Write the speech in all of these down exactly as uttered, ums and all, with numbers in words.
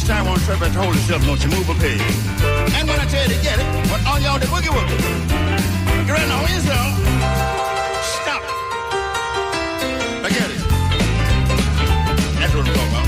Next time on trip, I told yourself, don't you move a peg. And when I tell you to get it, when all y'all did woogie woogie. You're in the winds, y'all. Stop. Forget it. That's what I'm talking about.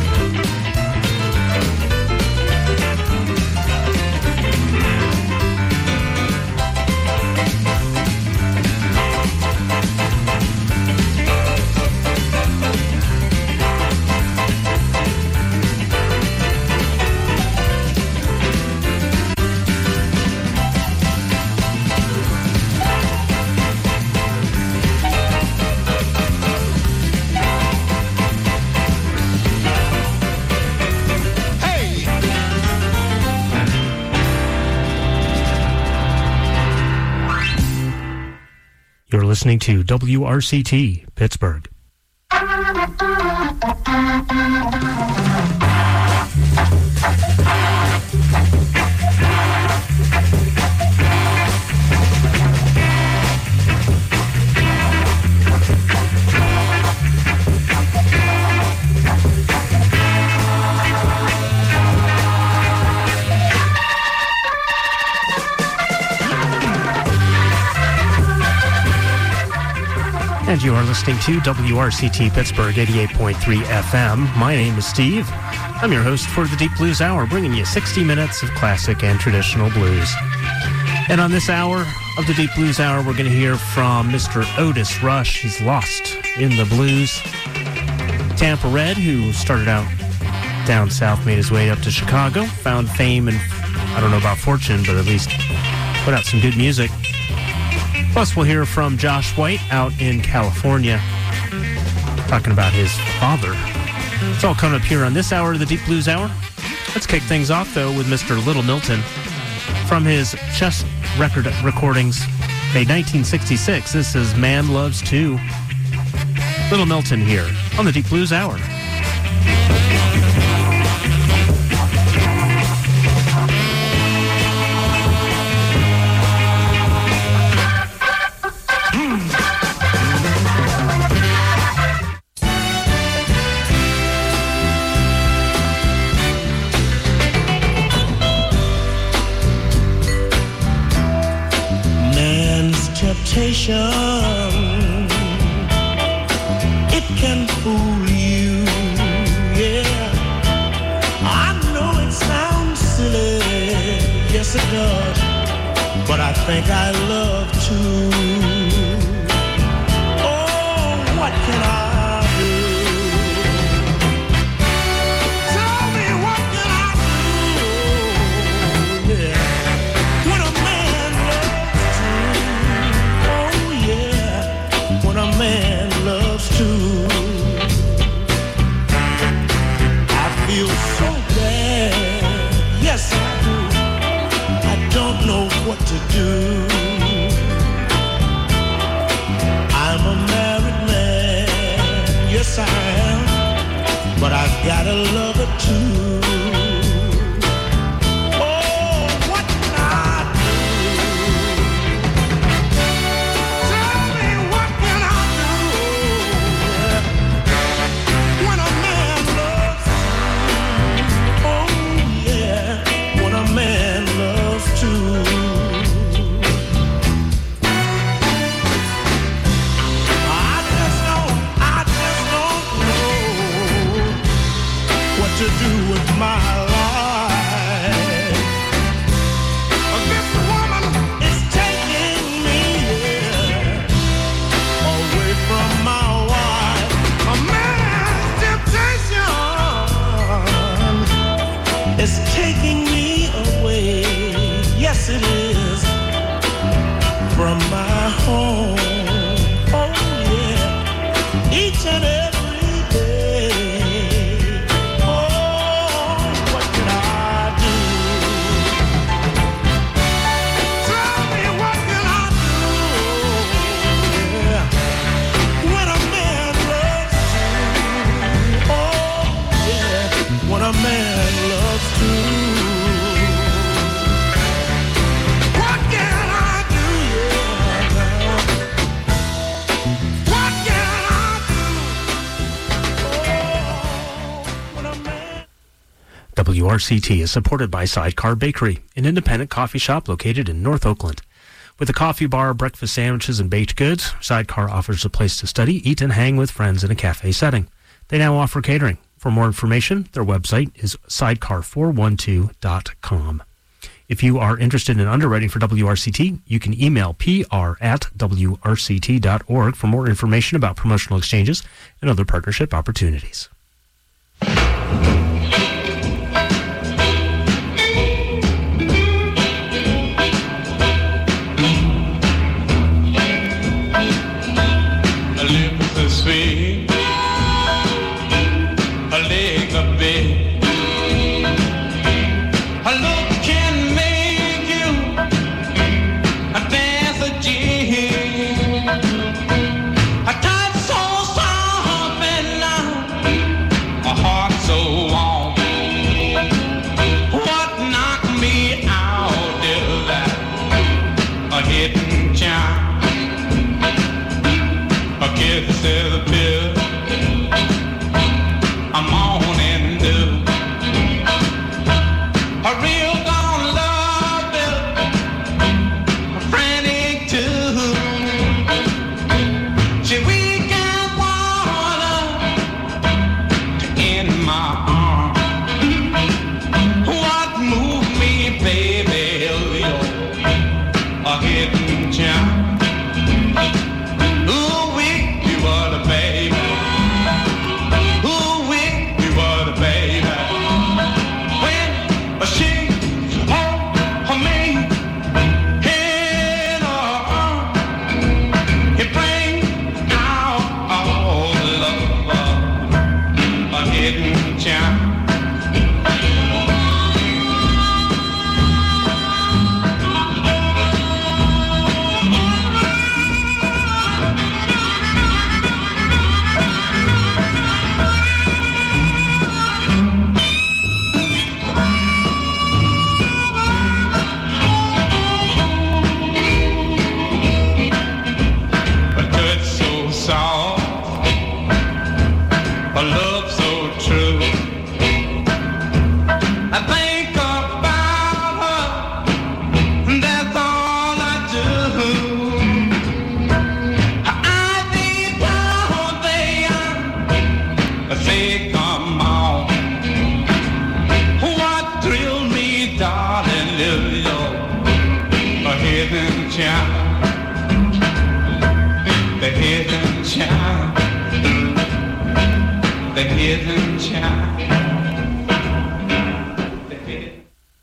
You're listening to W R C T, Pittsburgh. And you are listening to W R C T Pittsburgh eighty-eight point three F M. My name is Steve. I'm your host for the Deep Blues Hour, bringing you sixty minutes of classic and traditional blues. And on this hour of the Deep Blues Hour, we're going to hear from Mister Otis Rush. He's lost in the blues. Tampa Red, who started out down south, made his way up to Chicago, found fame and, I don't know about fortune, but at least put out some good music. Plus, we'll hear from Josh White out in California, talking about his father. It's all coming up here on this hour of the Deep Blues Hour. Let's kick things off, though, with Mister Little Milton. From his chess record recordings, made nineteen sixty-six, this is Man Loves Two. Little Milton here on the Deep Blues Hour. It can fool you, yeah. I know it sounds silly, yes it does, but I think I love to. Oh, what can I do? Tell me what can I do, yeah. When a man loves to, when a man loves to, I feel so bad, yes I do, I don't know what to do. I'm a married man, yes I am, but I've got a lover too. To do with my life. This woman is taking me, yeah, away from my wife. A man's temptation is taking me away. Yes, it is, from my home. Oh yeah, each and every a man loves to. What can I do, yeah, now? What can I do? R C T is supported by Sidecar Bakery, an independent coffee shop located in North Oakland. With a coffee bar, breakfast sandwiches, and baked goods, Sidecar offers a place to study, eat, and hang with friends in a cafe setting. They now offer catering. For more information, their website is sidecar four one two dot com. If you are interested in underwriting for W R C T, you can email P R at W R C T dot org for more information about promotional exchanges and other partnership opportunities. Lips are sweet, a leg of bed, a look can make you a dance a jig, a touch so soft and now a heart so warm. What knocked me out is that a hidden charm. A kiss is a pill, a morning dew, a real gone love is a frantic too. She weak as water to in my arms. What moved me, baby, is your a hidden charm. What a baby, ooh wee, what a baby. When she hold me in her arms, it brings out all the love, a hidden charm. A love so true. I think about her, that's all I do. I deep down there, I say come on. What thrills me, darling, is your a hidden charm. The hidden charm. The hidden child. The hidden.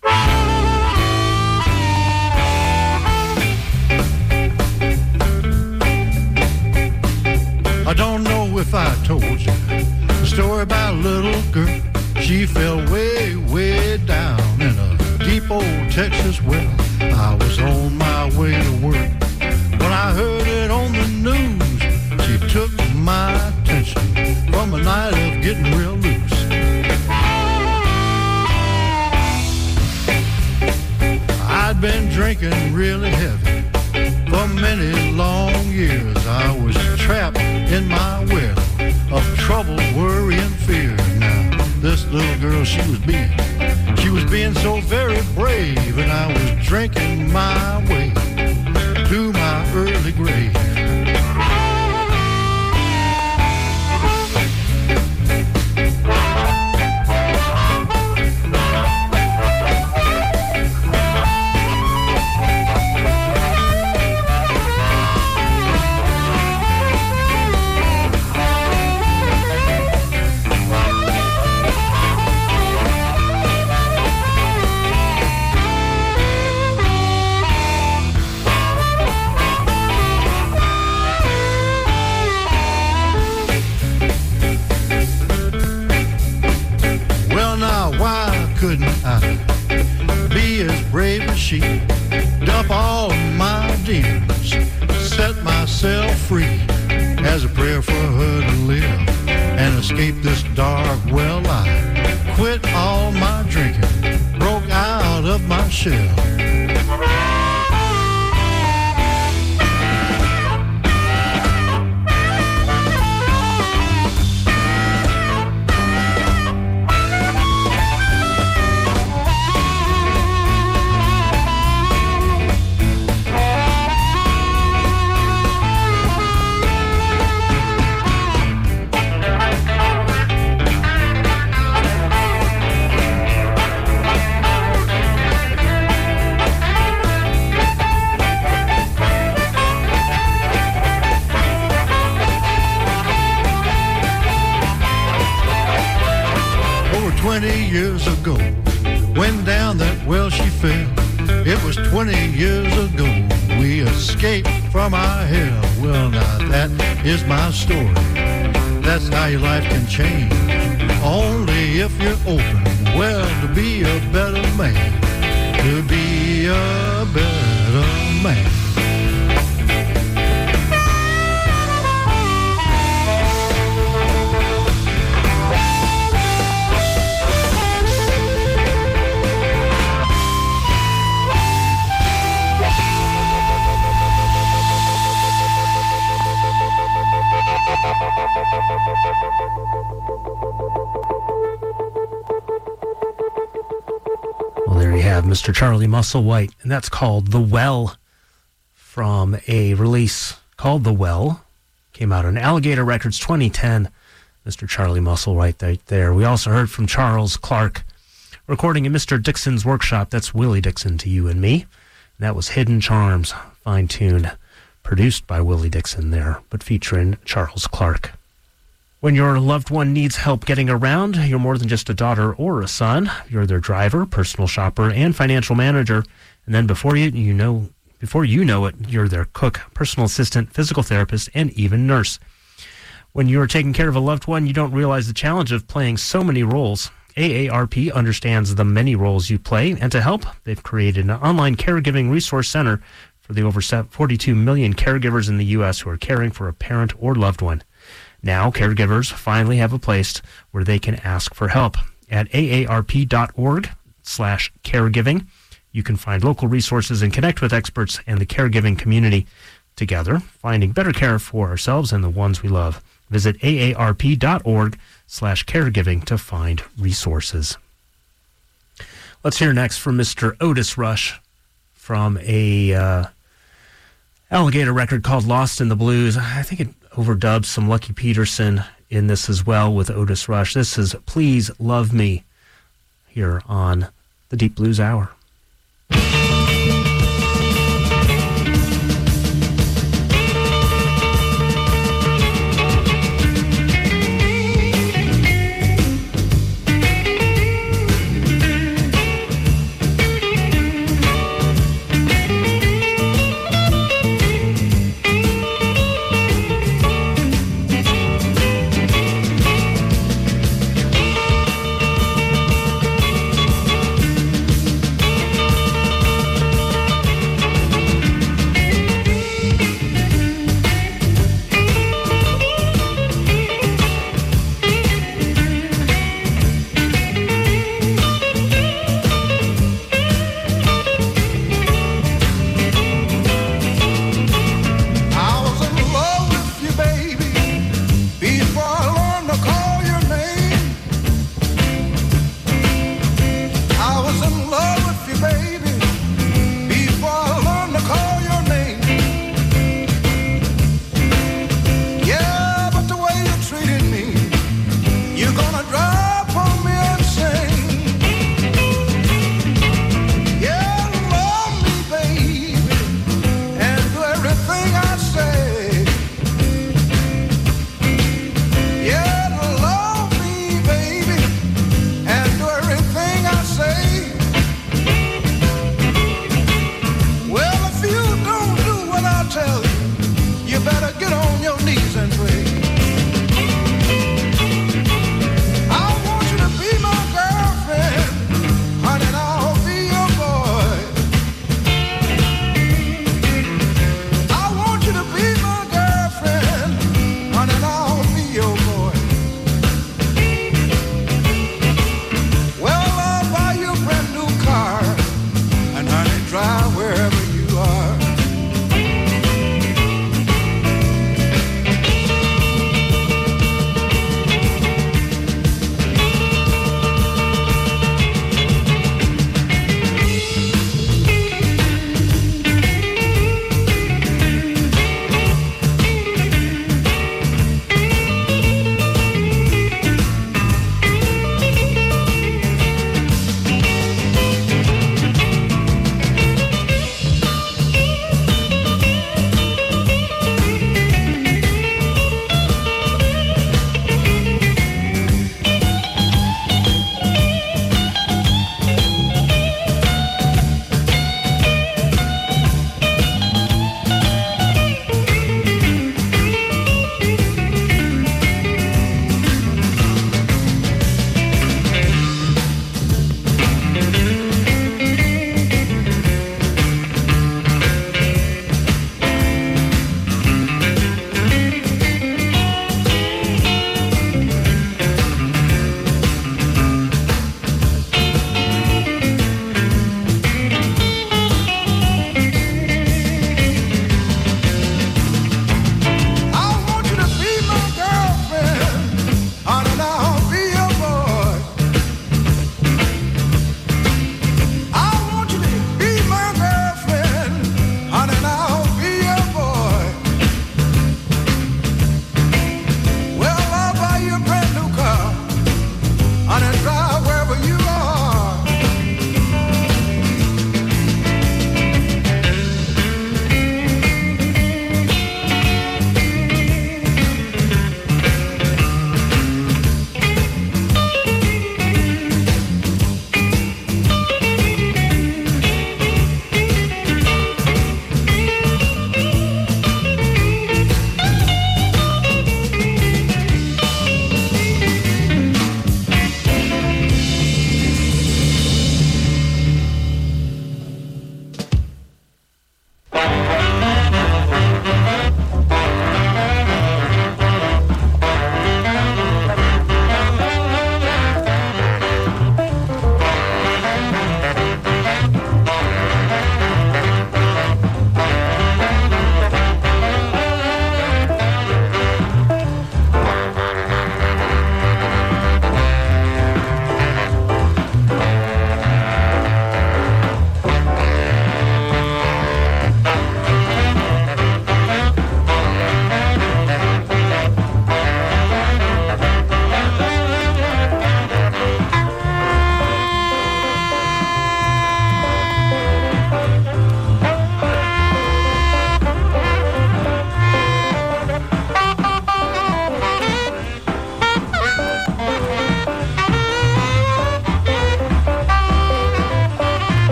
I don't know if I told you the story about a little girl. She fell way, way down in a deep old Texas well. I was on my way to work when I heard it on the news. She took my attention from a night of getting real loose. I'd been drinking really heavy for many long years. I was trapped in my well of trouble, worry, and fear. Now, this little girl, she was being, she was being so very brave, and I was drinking my way to my early grave. Couldn't I be as brave as she? Dump all my demons, set myself free as a prayer for her to live and escape this dark well. I quit all my drinking, broke out of my shell. fell. It was twenty years ago we escaped from our hell. Well, now that is my story. That's how your life can change. Only if you're open, well, to be a better man. To be a better man. Well, there you have Mister Charlie Musselwhite, and that's called The Well, from a release called The Well. Came out on Alligator Records twenty ten. Mister Charlie Musselwhite right there. We also heard from Charles Clark, recording in Mister Dixon's workshop. That's Willie Dixon to you and me. And that was Hidden Charms, fine-tuned, produced by Willie Dixon there, but featuring Charles Clark. When your loved one needs help getting around, you're more than just a daughter or a son. You're their driver, personal shopper, and financial manager. And then before you, you know, before you know it, you're their cook, personal assistant, physical therapist, and even nurse. When you're taking care of a loved one, you don't realize the challenge of playing so many roles. A A R P understands the many roles you play, and to help, they've created an online caregiving resource center for the over forty-two million caregivers in the U S who are caring for a parent or loved one. Now, caregivers finally have a place where they can ask for help. At A A R P dot org slash caregiving, you can find local resources and connect with experts and the caregiving community together, finding better care for ourselves and the ones we love. Visit A A R P dot org slash caregiving to find resources. Let's hear next from Mister Otis Rush from a uh, Alligator record called Lost in the Blues. I think it overdubs some Lucky Peterson in this as well with Otis Rush. This is Please Love Me here on the Deep Blues Hour.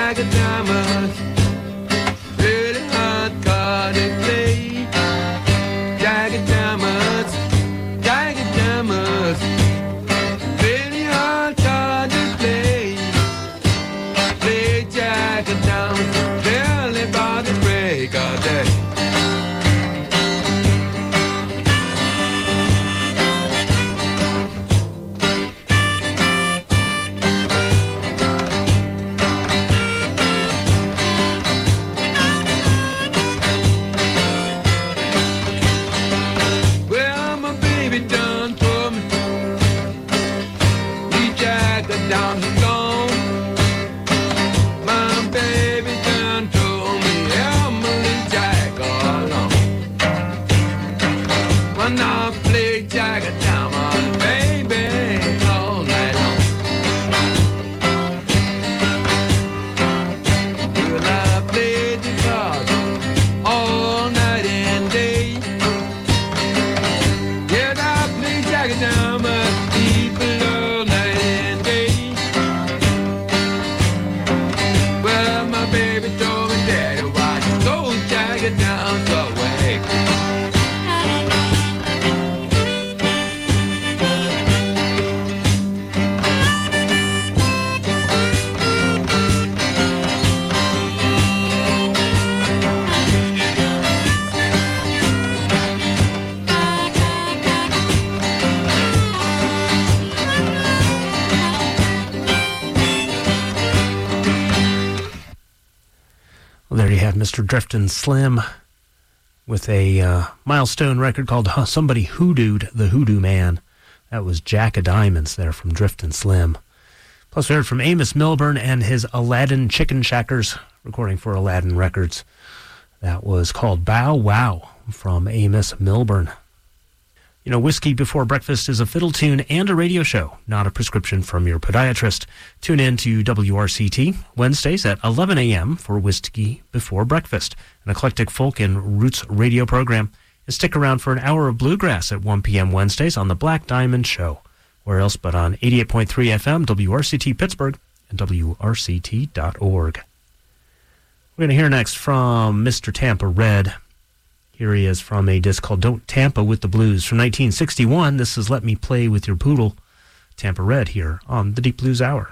jagged diamonds, really hard card to play. Jagged diamonds, jagged diamonds, really hard card to play. Play jagged diamonds, barely by the break of day. Down the gone, my baby done told me Emily Jack all along. When I play Jack down my baby all night long. Well, I played the cards all night and day. Yeah, I played Jack down my people all night and day. Baby told me, Daddy, why you go jagged down the way? There you have Mister Driftin' Slim with a uh, milestone record called huh, Somebody Hoodooed the Hoodoo Man. That was Jack of Diamonds there from Driftin' Slim. Plus we heard from Amos Milburn and his Aladdin Chicken Shackers, recording for Aladdin Records. That was called Bow Wow from Amos Milburn. You know, Whiskey Before Breakfast is a fiddle tune and a radio show, not a prescription from your podiatrist. Tune in to W R C T Wednesdays at eleven a.m. for Whiskey Before Breakfast, an eclectic folk and roots radio program. And stick around for an hour of bluegrass at one p.m. Wednesdays on the Black Diamond Show. Where else but on eighty-eight point three F M, W R C T Pittsburgh, and W R C T dot org. We're going to hear next from Mister Tampa Red. Here he is from a disc called Don't Tampa with the Blues from nineteen sixty-one. This is Let Me Play With Your Poodle. Tampa Red here on the Deep Blues Hour.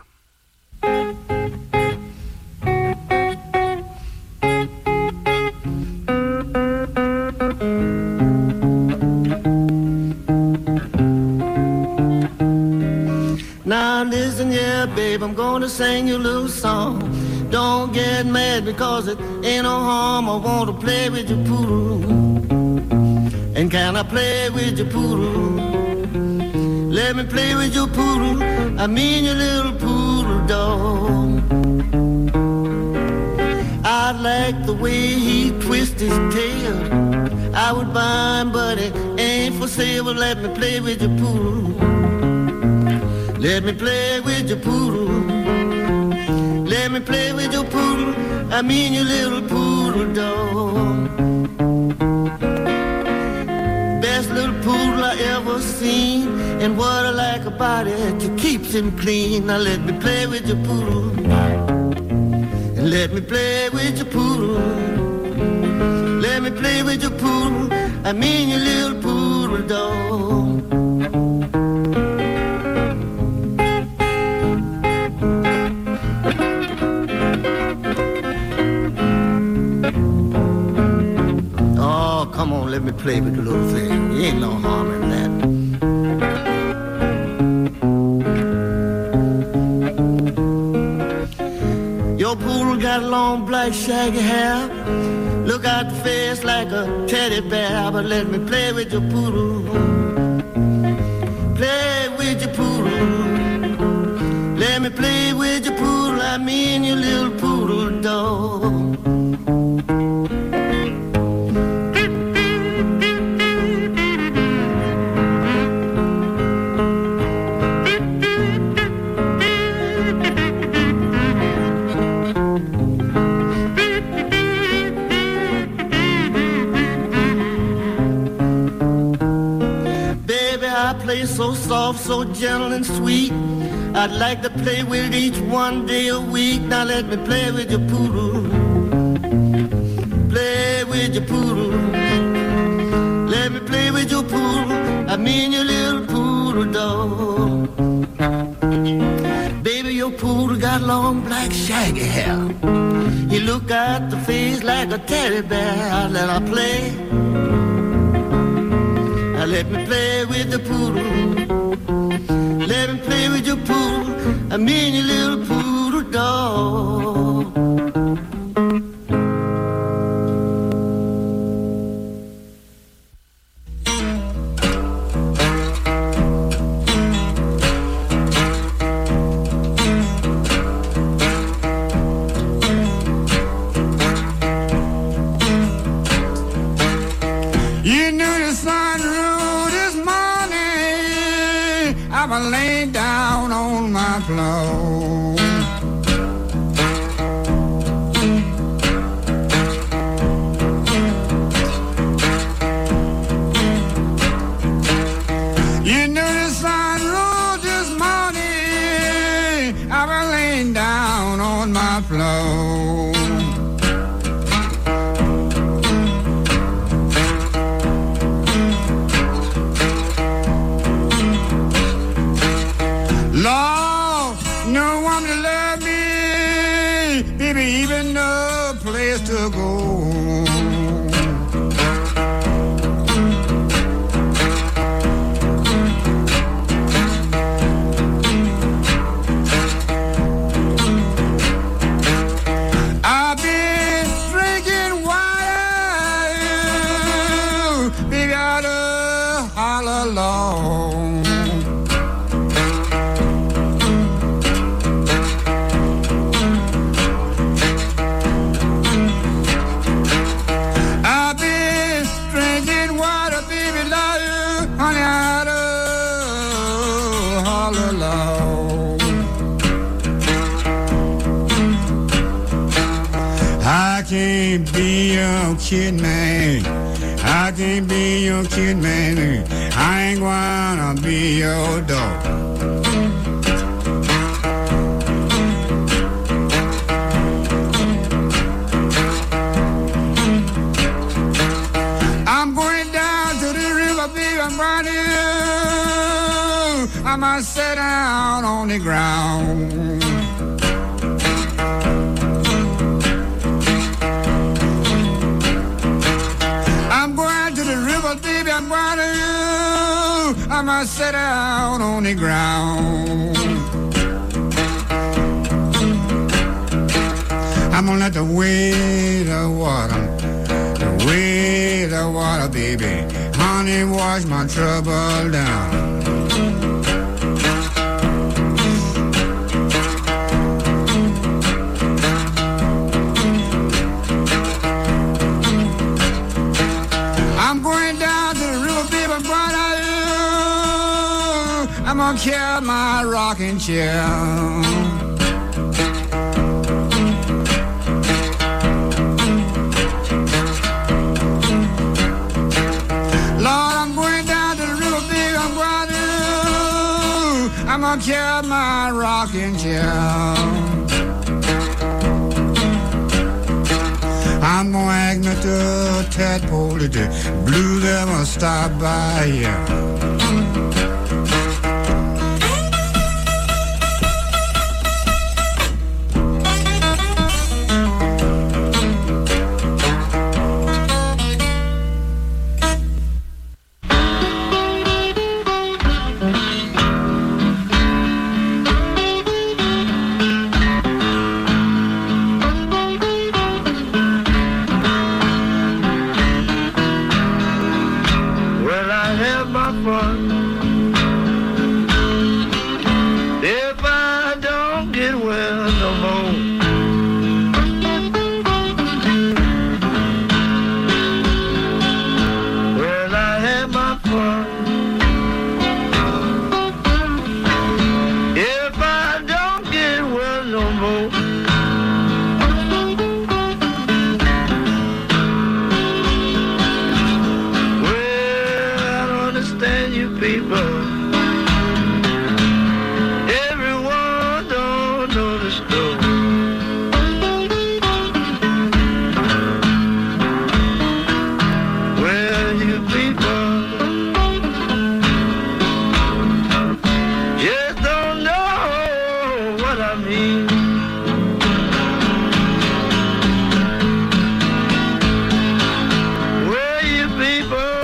Now listen, yeah, babe, I'm gonna sing you a little song. Don't get mad because it ain't no harm. I want to play with your poodle. And can I play with your poodle? Let me play with your poodle. I mean your little poodle dog. I like the way he twists his tail. I would buy him, but it ain't for sale. But let me play with your poodle. Let me play with your poodle. Let me play with your poodle, I mean your little poodle dog. Best little poodle I ever seen, and what I like about it, it keeps him clean. Now let me play with your poodle, and let me play with your poodle. Let me play with your poodle, I mean your little poodle dog. Come on, let me play with the little thing. There ain't no harm in that. Your poodle got long black shaggy hair. Look out the face like a teddy bear. But let me play with your poodle. Play with your poodle. Let me play with your poodle. I mean your little poodle dog. So soft, so gentle and sweet. I'd like to play with each one day a week. Now let me play with your poodle. Play with your poodle. Let me play with your poodle. I mean your little poodle dog. Baby, your poodle got long black shaggy hair. He look at the face like a teddy bear. I let her play. Now let me play with the poodle. Let me play with your poodle. I mean your little poodle dog. You knew the sun rose this morning. I was laying down on my floor. You knew the sun rose this morning. I was laying down on my floor. Lord, no one to love me, baby, even no place to go. I've been drinking water, baby, out of Holler Long. I can't be your kid, man. I can't be your kid, man. I ain't gonna be your dog. I'm going down to the river, baby, I'm running. I must sit down on the ground. I'm going to the river, baby, I'm going to I must sit down on the ground. I'm gonna let the weight of water, the weight of water, baby, honey, wash my trouble down. I'm going down to the river, baby, I'm going to I'm gonna carry my rocking chair. Lord, I'm going down to the river, baby, I'm going to I'm gonna carry my rocking chair. I'm gonna act like the tadpole, the blues ever stop by here. Everyone mean. Well, you people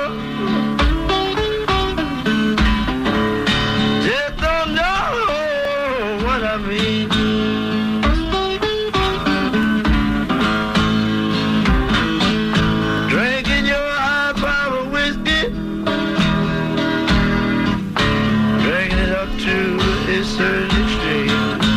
just don't know what I mean. Drinking your high power whiskey, drinking it up to its certain extreme.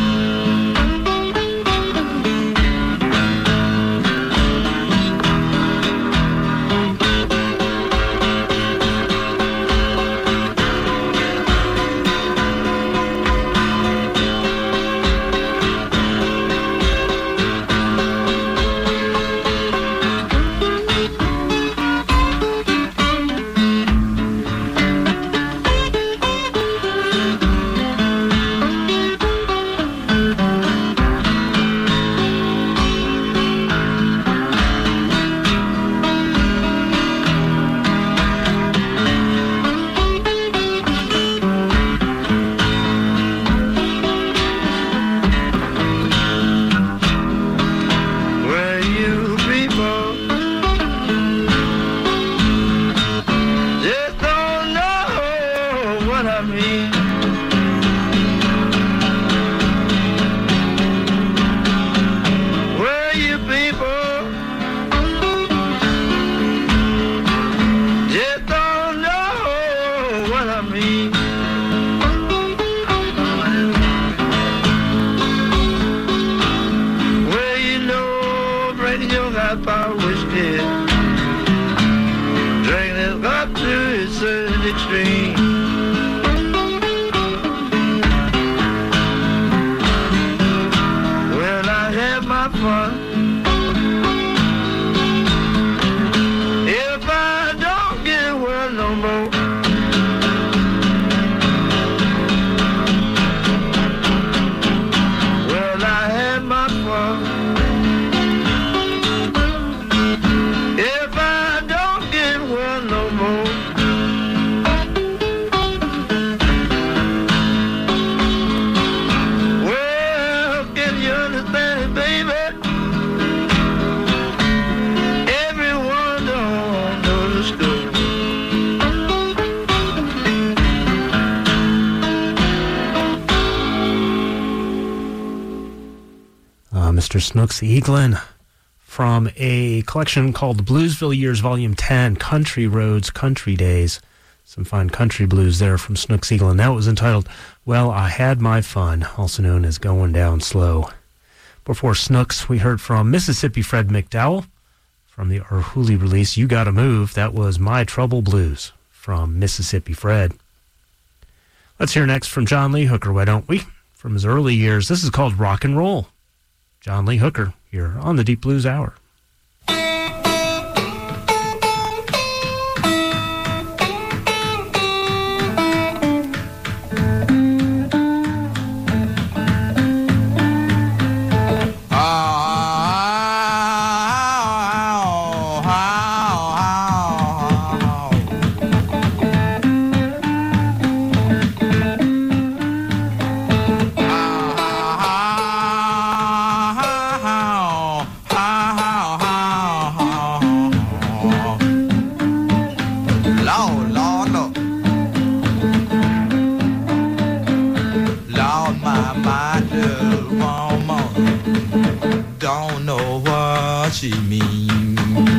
Well, you people just don't know what I mean. Well, you people just don't know what I mean. Well, you know, drinking your high power whiskey, drinking it up to its certain extreme. Well, I had my fun. If I don't get well no more, well, I had my fun. If I don't get well no more, well, can you understand it, baby? Everyone don't know the scoop. Uh, Mister Snooks Eaglin from a collection called the Bluesville Years Volume ten, Country Roads, Country Days. Some fine country blues there from Snooks Eaglin. That was entitled, Well, I Had My Fun, also known as Going Down Slow. Before Snooks, we heard from Mississippi Fred McDowell from the Arhoolie release, You Gotta Move. That was My Trouble Blues from Mississippi Fred. Let's hear next from John Lee Hooker, why don't we? From his early years, this is called Rock and Roll. John Lee Hooker here on the Deep Blues Hour. Lord, Lord, Lord. Lord, my mother, woman, don't know what she means.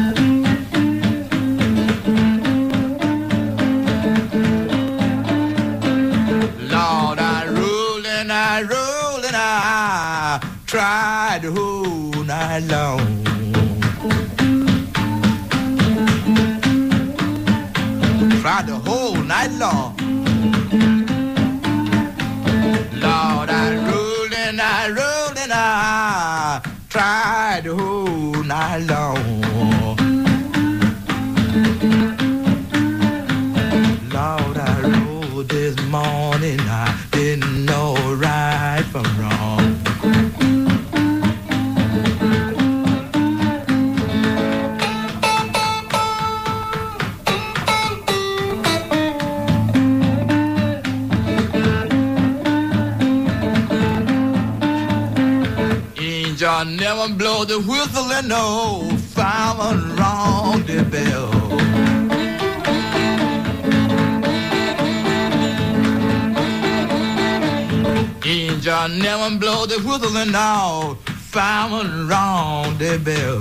Lord, I roll and I roll and I tried the whole night long. Tried the whole night long. Lord, I rolled and I rolled and I tried the whole night long. Lord, I rolled this morning, I didn't know right from wrong. Angel never blow the whistle and no fireman round the bell. Angel never blow the whistle and no fireman round the bell.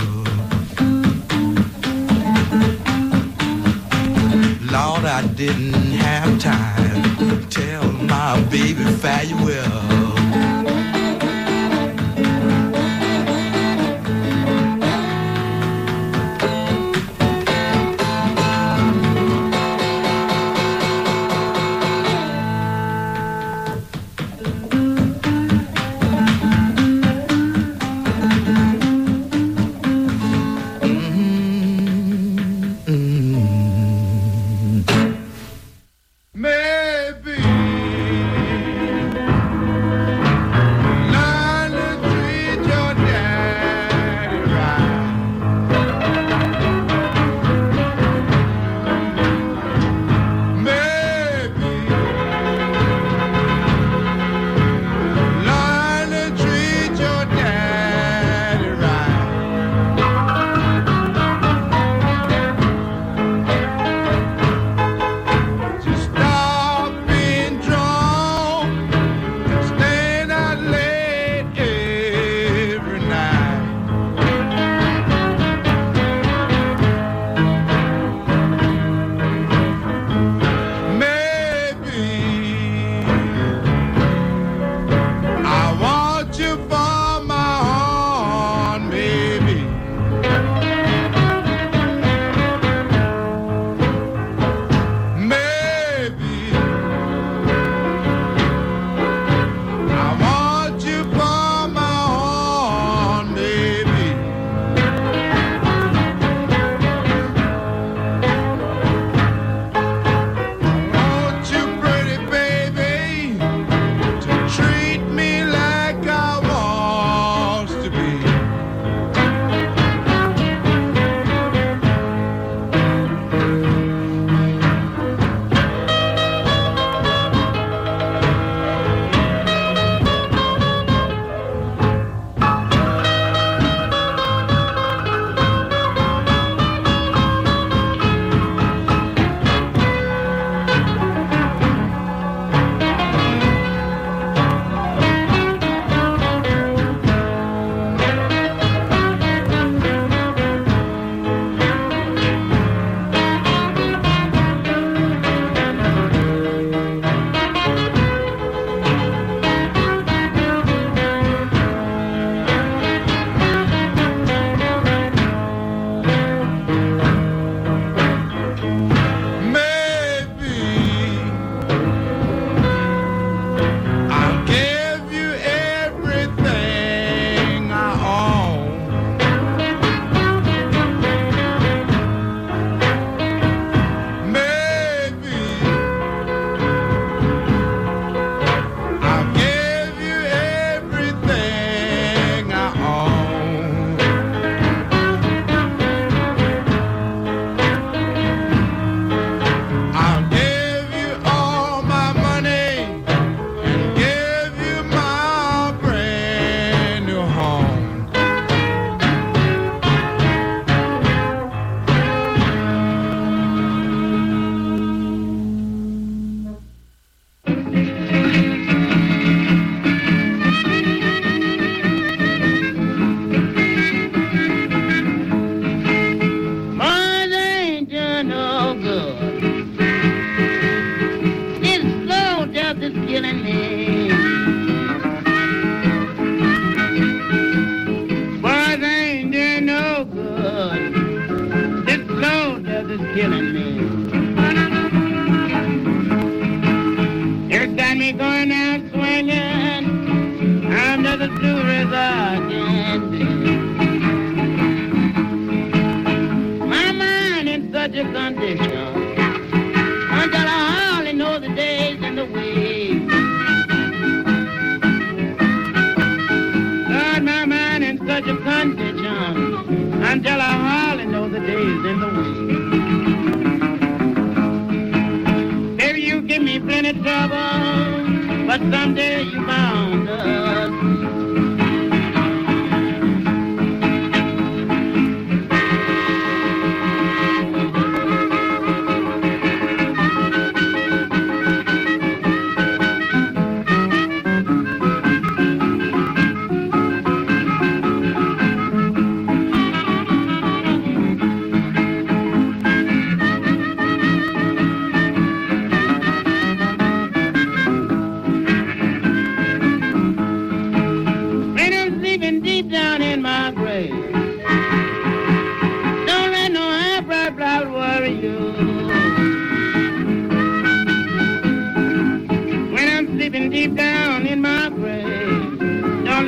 Lord, I didn't have time to tell my baby farewell.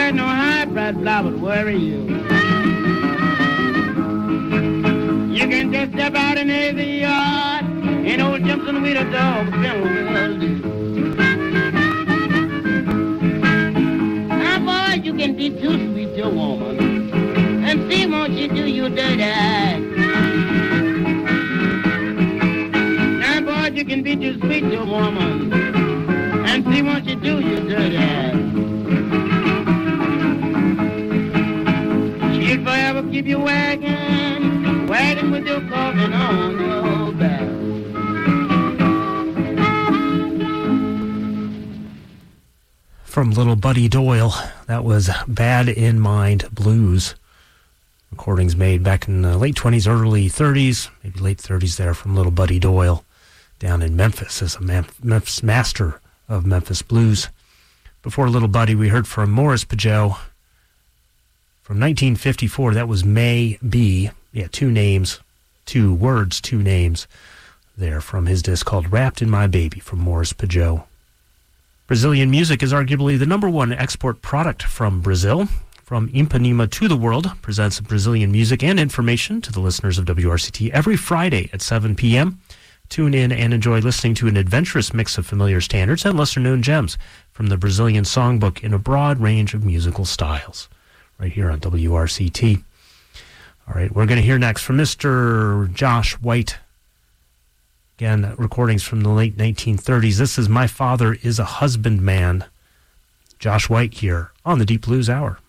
let no high-bred flower worry you. You can just step out in the yard, and old Jimson with a dog will do. Now, boy, you can be too sweet to a woman, and see won't you do you dirty act. Now, boy, you can be too sweet to a woman, and see won't you do you dirty act. She'll forever keep you wagging, wagging with your coffin on your back. From Little Buddy Doyle, that was Bad in Mind Blues. Recordings made back in the late twenties, early thirties, maybe late thirties there from Little Buddy Doyle down in Memphis as a Memphis master of Memphis blues. Before Little Buddy, we heard from Morris Pageau from nineteen fifty-four. That was May B. Yeah, two names, two words, two names there from his disc called Wrapped in My Baby from Morris Pageau. Brazilian music is arguably the number one export product from Brazil. From Ipanema to the World presents Brazilian music and information to the listeners of W R C T every Friday at seven p.m. Tune in and enjoy listening to an adventurous mix of familiar standards and lesser-known gems from the Brazilian songbook in a broad range of musical styles, right here on W R C T. All right, we're going to hear next from Mister Josh White. Again, recordings from the late nineteen thirties. This is My Father is a Husbandman. Josh White here on the Deep Blues Hour.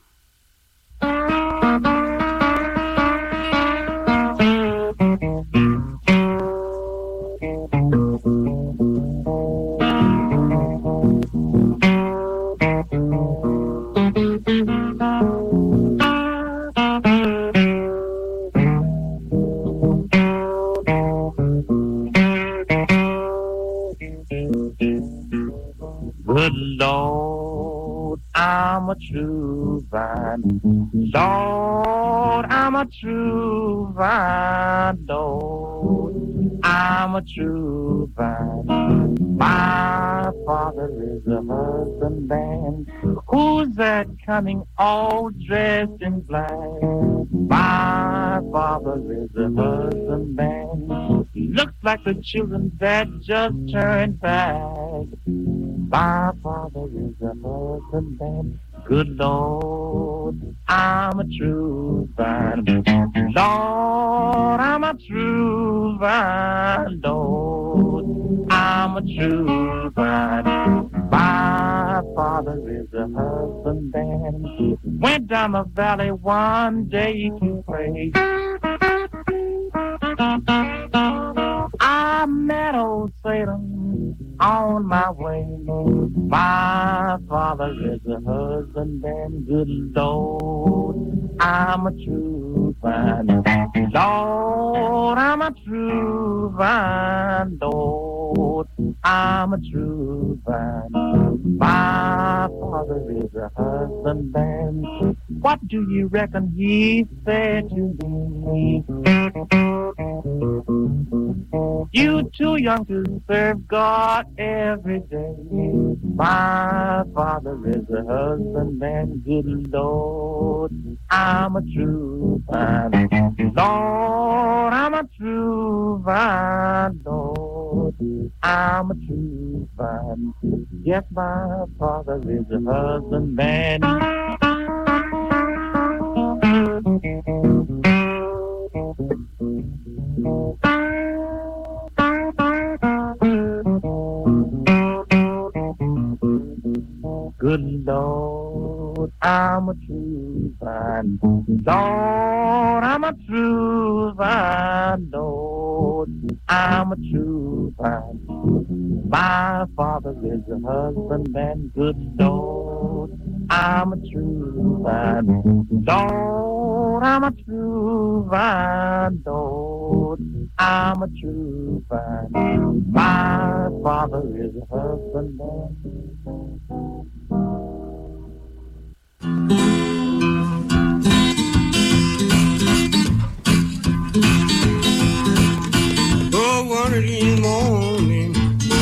Good Lord, I'm a true vine. Lord, I'm a true vine. Lord, I'm a true vine. My father is a husbandman. Who's that coming all dressed in black? My father is a husbandman. He looks like the children that just turned back. My father is a husbandman. Good Lord, I'm a true vine. Lord, I'm a true vine. Lord, I'm a true vine. My father is a husbandman. Went down the valley one day to pray. I met old Satan on my way. My father is a husbandman. Good Lord, I'm a true vine. Lord, I'm a true vine. Lord, I'm a true vine. My father is a husbandman. What do you reckon he said to me? You too young to serve God every day. My father is a husbandman. Good Lord, I'm a true vine. Lord, I'm a true vine. Lord, I'm a true vine. Yes, my father is a husbandman. Good Lord, I'm a true vine. Lord, I'm a true vine. Lord, I'm a true vine. My father is a husbandman. Good Lord, I'm a true vine. Lord, I'm a true vine. Lord, I'm a true vine. My father is a husbandman. Oh, one of these morning,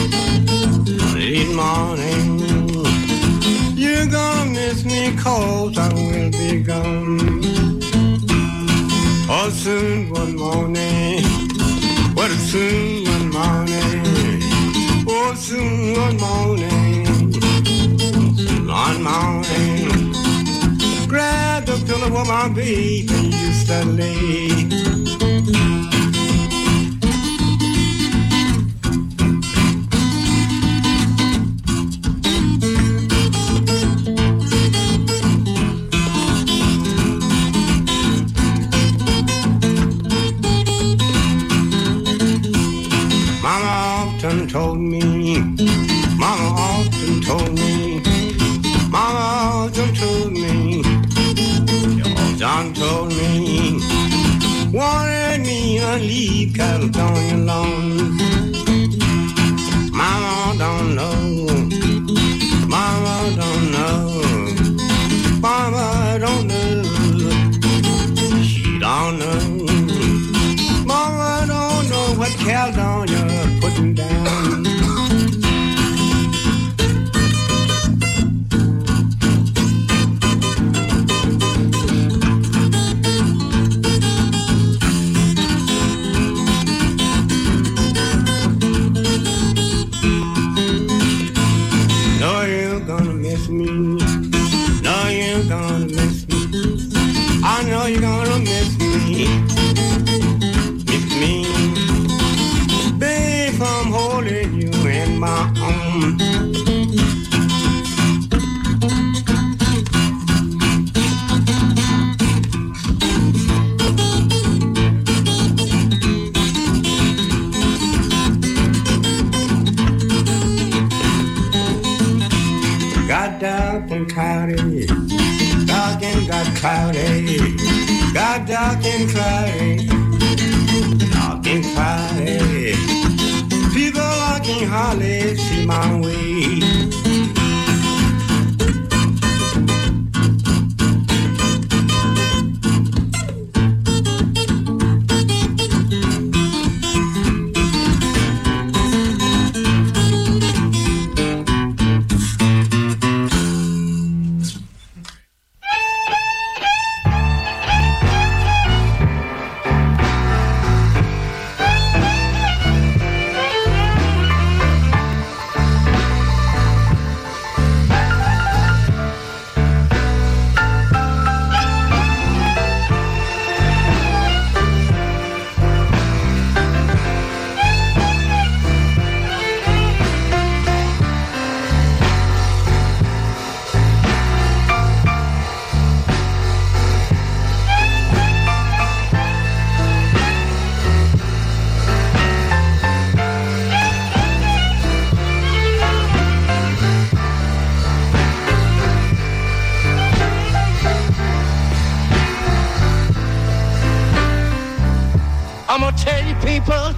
one of these morning, you're gonna miss me 'cause I will be gone. Oh, soon one morning, well, soon one morning, oh, soon one morning, one morning, grab the pillow where my baby used to lay. Told me, Mama often told me, Mama often told me, John told me, wanted me to leave California alone. Mama don't know, Mama don't know, Mama don't know, she don't know, Mama don't know what California putting down. Cloudy, dark and got cloudy, got dark and cloudy, dark and cloudy. People I can hardly see my way. I'm gonna tell you people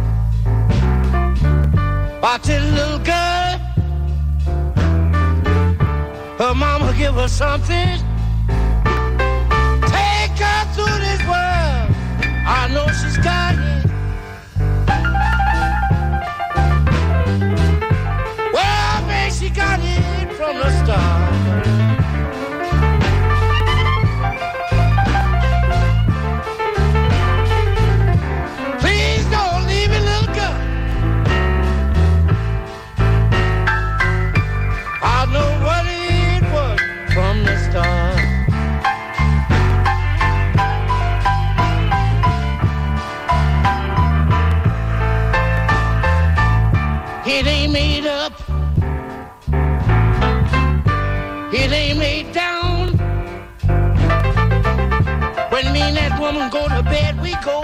about this little girl. Her mama give her something, take her through this world. I know she's got it. Well, man, she got it from the start. It ain't made up, it ain't made down. When me and that woman go to bed, we go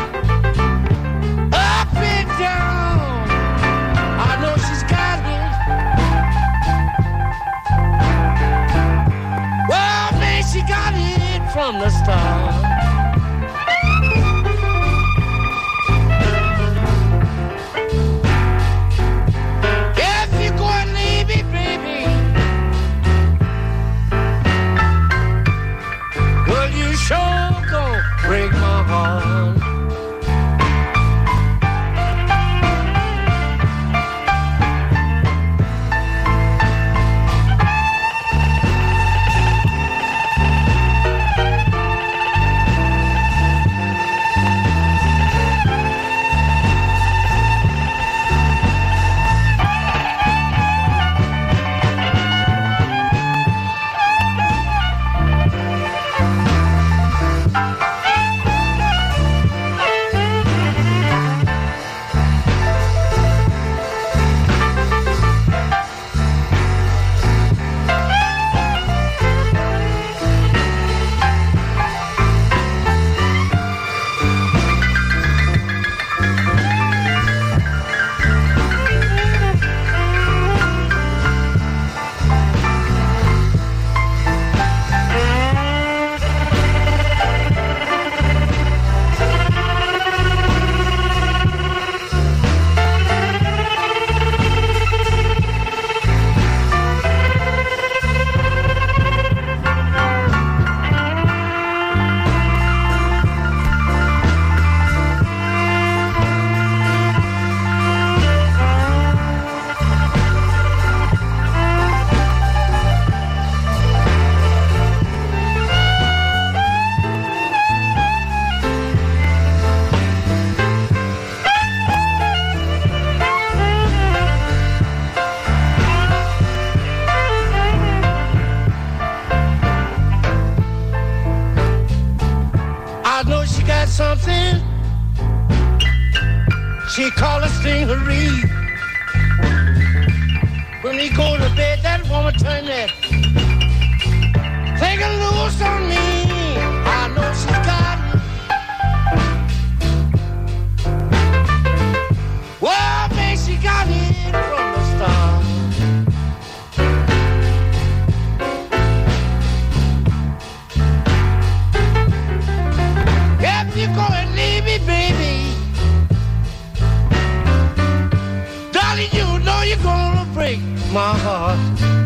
up and down. I know she's got it. Well, man, she got it from the start. Break my heart. got something she call a stingery. When he go to bed, that woman turn that thing loose on me. I know she got it. Well, man, she got it from the start. If you go and leave me, baby, darling, you know you're gonna break my heart.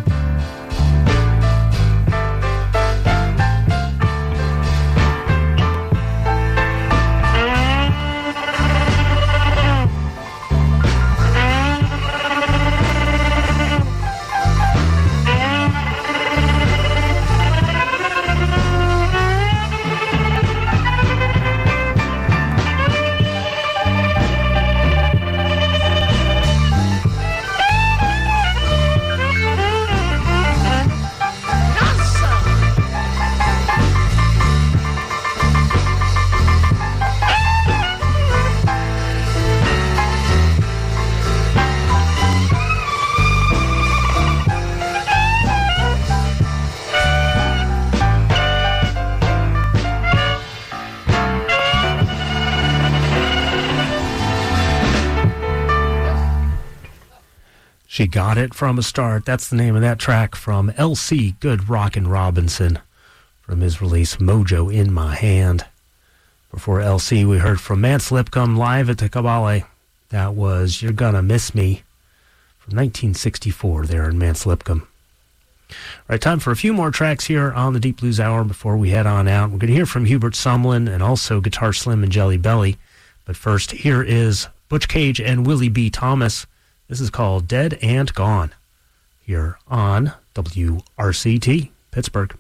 She Got It From a Start. That's the name of that track from L C Good Rockin' Robinson from his release Mojo in My Hand. Before L C, we heard from Mance Lipcomb live at the Kabale. That was You're Gonna Miss Me from nineteen sixty-four there in Mance Lipcomb. All right, time for a few more tracks here on the Deep Blues Hour before we head on out. We're going to hear from Hubert Sumlin and also Guitar Slim and Jelly Belly. But first, here is Butch Cage and Willie B. Thomas. This is called Dead and Gone here on W R C T Pittsburgh.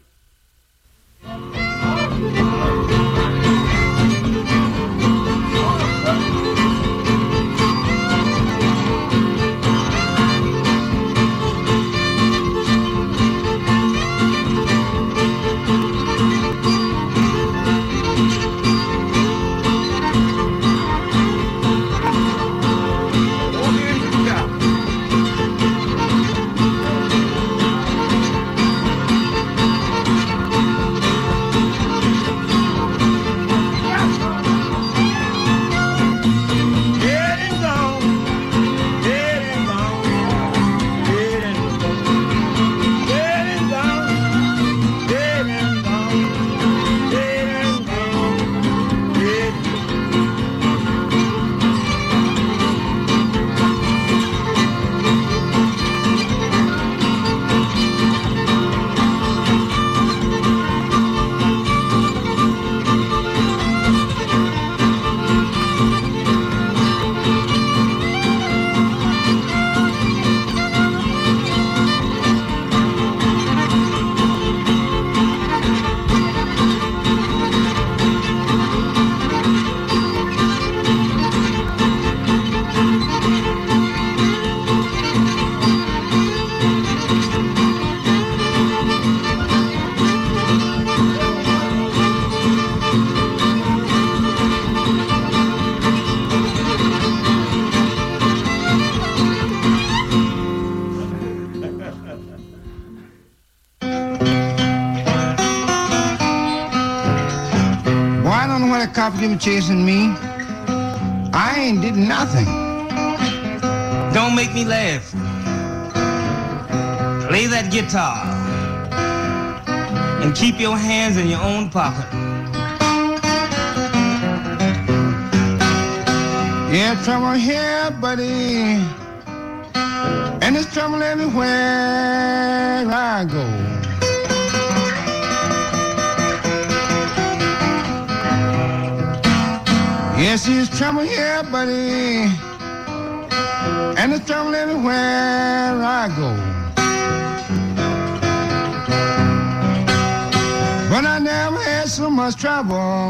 Cop them chasing me. I ain't did nothing. Don't make me laugh. Play that guitar and keep your hands in your own pocket. Yeah, trouble here, buddy, and there's trouble everywhere I go. Yes, there's trouble here, buddy, and there's trouble everywhere I go. But I never had so much trouble,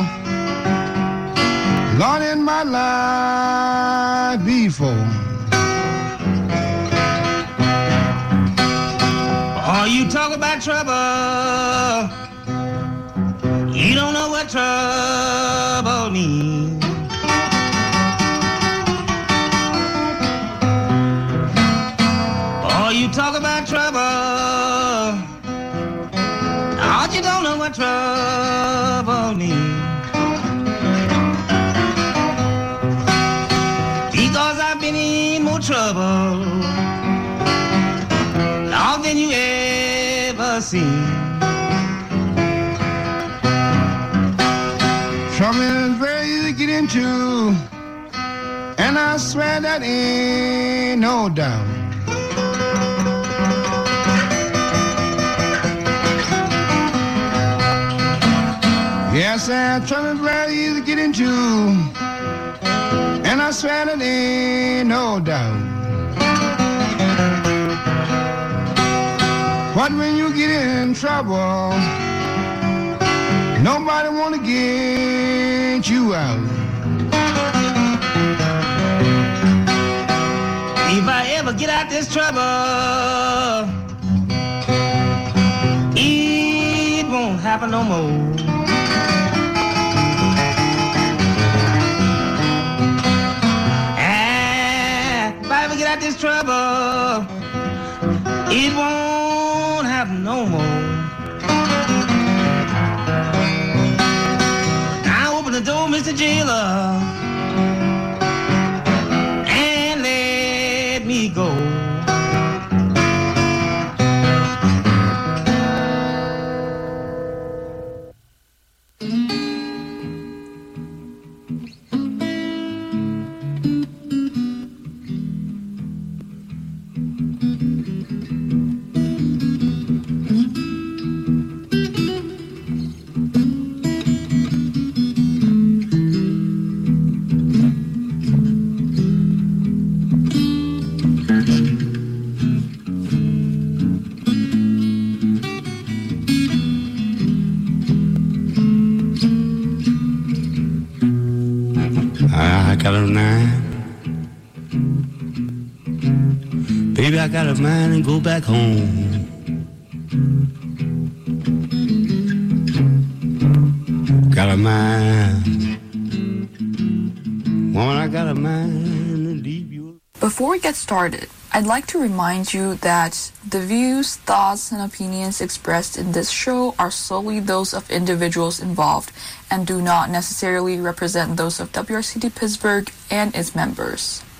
Lord, in my life before. Oh, you talk about trouble, you don't know what trouble me. Oh, you talk about trouble. Oh, you don't know what trouble means. Because I've been in more trouble, Lord, than you ever seen. Trouble is very easy to get into, and I swear that ain't no doubt. Yes, and trouble is very easy to get into, and I swear that ain't no doubt. But when you get in trouble, nobody wanna get you out. If I ever get out this trouble, it won't happen no more. And if I ever get out this trouble, it won't happen no more. The door, Mister Jailer, and let me go. I got a nine. Baby, I got a mind and go back home. Got a mind. Woman, I got a mind to leave you. Before we get started, I'd like to remind you that the views, thoughts, and opinions expressed in this show are solely those of individuals involved and do not necessarily represent those of W R C T Pittsburgh and its members.